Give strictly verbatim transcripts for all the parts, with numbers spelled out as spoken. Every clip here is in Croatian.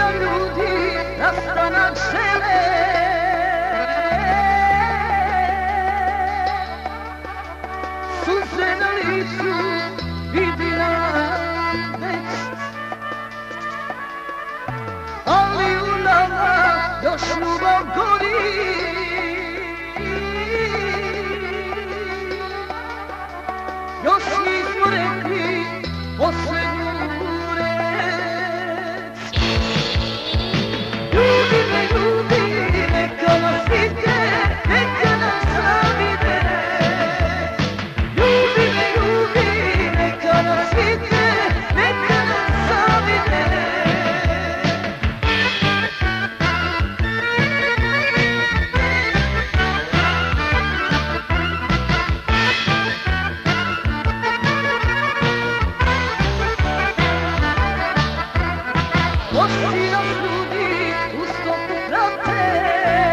nam ljudi rastanak žele. Suze na licu vidi nam već, ali u nama još ljubav gori. Još nismo rekli poslednju reč. Ljubi me, ljubi, neka nas vide, neka nas zavide. Ljubi me, ljubi, neka nas vide, neka nas zavide. Oči nas ljudi u stopu prate,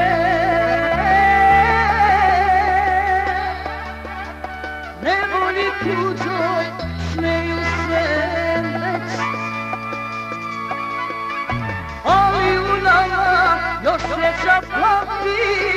nevolji tuđoj smeju se već, ali u nama još sreća plati.